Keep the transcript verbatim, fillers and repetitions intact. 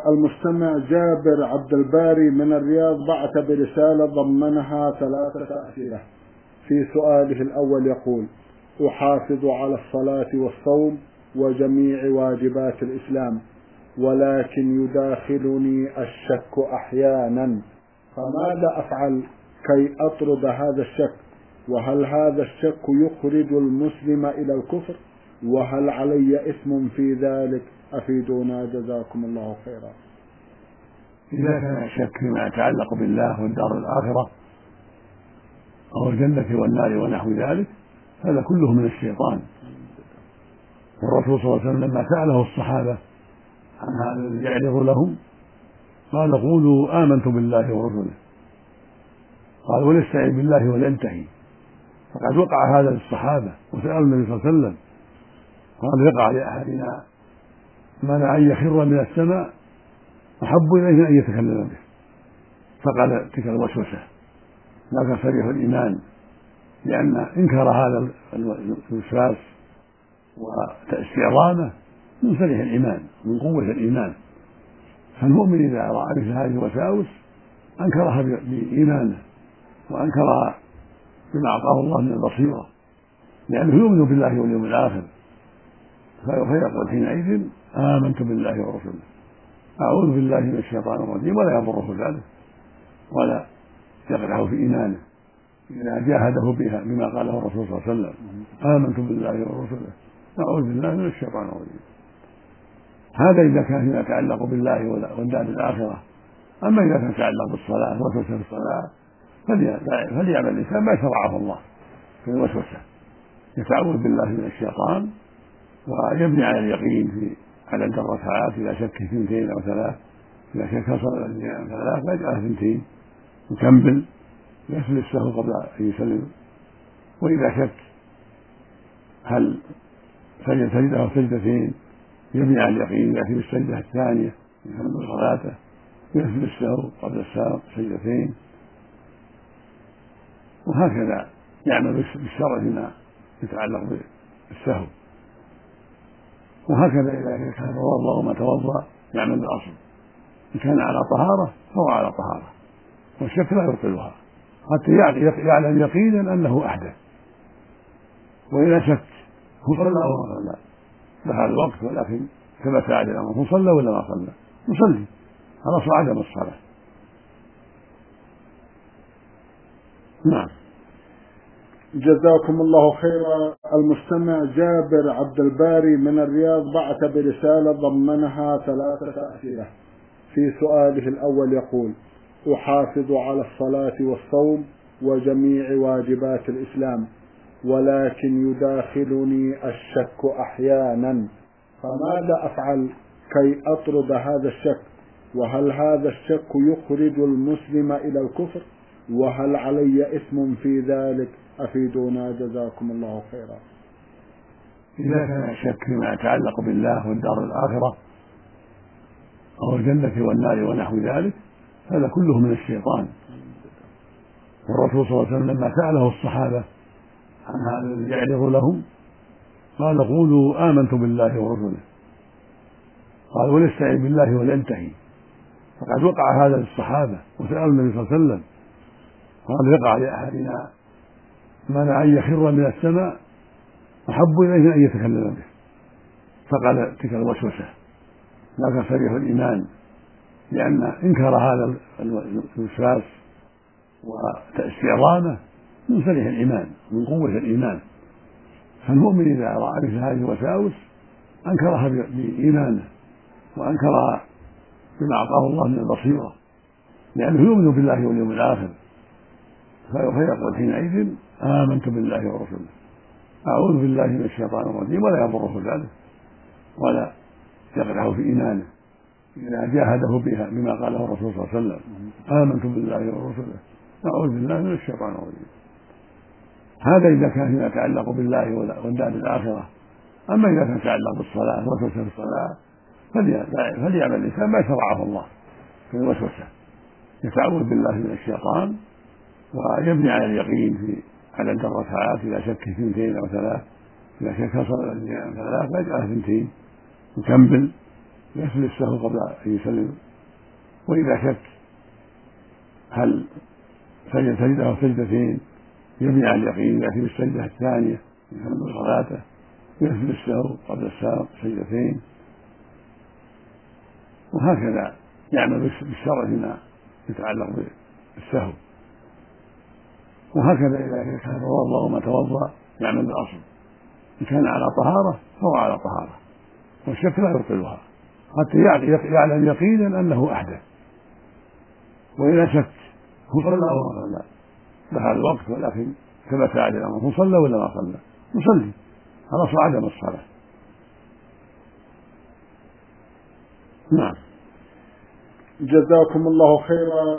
المستمع جابر عبد الباري من الرياض بعث برسالة ضمنها ثلاثة أسئلة. في سؤاله الأول يقول: أحافظ على الصلاة والصوم وجميع واجبات الإسلام، ولكن يداخلني الشك أحيانا، فماذا أفعل كي أطرد هذا الشك؟ وهل هذا الشك يخرج المسلم إلى الكفر؟ وهل علي إثم في ذلك؟ أفيدونا جزاكم الله خيرا. إذا كان الشك فيما يتعلق بالله والدار الآخرة أو الجنة والنار ونحو ذلك هذا كله من الشيطان. والرسول صلى الله عليه وسلم لما سأله الصحابة عن هذا الذي يعرض لهم قال: قولوا آمنت بالله ورسله. قال: ولستعن بالله ولينتهي. فقد وقع هذا للصحابة وسألوا النبي صلى الله عليه وسلم قال: يقع لأحدنا منع أن يخر من السماء أحب إليه أن يتكلم به. فقال: تلك الوسوسة لا تصريح الإيمان، لأن إنكار هذا الوسواس واستعظامه من صريح الإيمان، من قوة الإيمان. فالمؤمن إذا رأى مثل هذه الوساوس أنكرها بإيمانه وأنكرها بما أعطاه الله من البصيرة، لأنه يؤمن بالله واليوم الآخر، فيقول حينئذ: آمنت بالله ورسوله، أعوذ بالله من الشيطان الرجيم، ولا يضره ذلك ولا يقدح في إيمانه إذا جاهده بها بما قاله الرسول صلى الله عليه وسلم: آمنت بالله ورسوله، أعوذ بالله من الشيطان الرجيم. هذا إذا كان فيما يتعلق بالله والدار الآخرة. أما إذا كان يتعلق بالصلاة وسوسة في الصلاة فليعمل الإنسان ما شرعه الله في الوسوسة، يتعوذ بالله من الشيطان ويبني على اليقين في عدد الركعات. إذا شك في اثنتين أو ثلاث، إذا شك صلى اثنتين أو ثلاث فيجعلها اثنتين يكمل، يسجد السهو قبل أن يسلم. وإذا شك هل سجد سجدة أو سجدتين يبني على اليقين، يأتي بالسجدة الثانية يكمل صلاته، يسجد السهو قبل السلام سجدتين، وهكذا يعمل بالشرع فيما يتعلق بالسهو. وهكذا إذا كان توضأ وما توضأ يعمل بالأصل، إن كان على طهارة فهو على طهارة، والشك لا يبطلها حتى يعلم يقينا أنه أحدث. وإذا شك هو صلى أو ما صلى دخل الوقت ولكن ثبت عليه الأمر، هو صلى ولا ما صلى؟ يصلي، الأصل عدم الصلاة. نعم. جزاكم الله خيرا. المستمع جابر عبد الباري من الرياض بعث برسالة ضمنها ثلاثة أسئلة. في سؤاله الأول يقول: أحافظ على الصلاة والصوم وجميع واجبات الإسلام، ولكن يداخلني الشك أحيانا، فماذا أفعل كي أطرد هذا الشك؟ وهل هذا الشك يخرج المسلم إلى الكفر؟ وهل علي إثم في ذلك؟ أفيدونا جزاكم الله خيرا. إذا كان الشك فيما يتعلق بالله والدار الآخرة أو الجنة والنار ونحو ذلك هذا كله من الشيطان. والرسول صلى الله عليه وسلم لما سأله الصحابة عن هذا الذي يعرض لهم قال: قولوا آمنت بالله ورسله. قال: ولستعن بالله ولينتهي. فقد وقع هذا للصحابة وسألوا النبي صلى الله عليه وسلم قال: يقع لأحدنا منع أن يخر من السماء أحب إليه أن يتكلم به. فقال: تلك الوسوسة لا تصريح الإيمان، لأن إنكار هذا الوسواس واستعظامه من صريح الإيمان، من قوة الإيمان. فالمؤمن إذا رأى مثل هذه الوساوس أنكرها بإيمانه وأنكرها بما أعطاه الله من البصيرة، لأنه يؤمن بالله واليوم الآخر، فيقول حينئذ: آمنت بالله ورسوله، أعوذ بالله من الشيطان الرجيم، ولا يضره ذلك ولا يقدح في إيمانه إذا جاهده بها بما قاله الرسول صلى الله عليه وسلم: آمنت بالله ورسوله، أعوذ بالله من الشيطان الرجيم. هذا إذا كان فيما يتعلق بالله والدار الآخرة. أما إذا كان يتعلق بالصلاة وسوسة في الصلاة فليعمل الإنسان ما شرعه الله في الوسوسة، يتعوذ بالله من الشيطان ويبني على اليقين في عدد الركعات. إذا شك في اثنتين أو ثلاث، إذا شك صلى اثنتين أو ثلاث فيجعلها اثنتين يكمل، يسجد السهو قبل أن يسلم. وإذا شك هل سجد سجدة أو سجدتين يبني على اليقين يأتي بالسجدة الثانية يكمل صلاته، يسجد السهو قبل السلام سجدتين، وهكذا يعمل بالشرع فيما يتعلق بالسهو. وهكذا إذا كان توضأ وما توضأ يعمل بالأصل، إن كان على طهارة فهو على طهارة، والشك لا يبطلها حتى يعلم يقينا أنه أحدث. وإذا شك هو صلى أو ما صلى دخل الوقت ولكن ثبت عليه الأمر صلى ولا ما صلى يصلي، الأصل عدم الصلاة. نعم. جزاكم الله خيرا.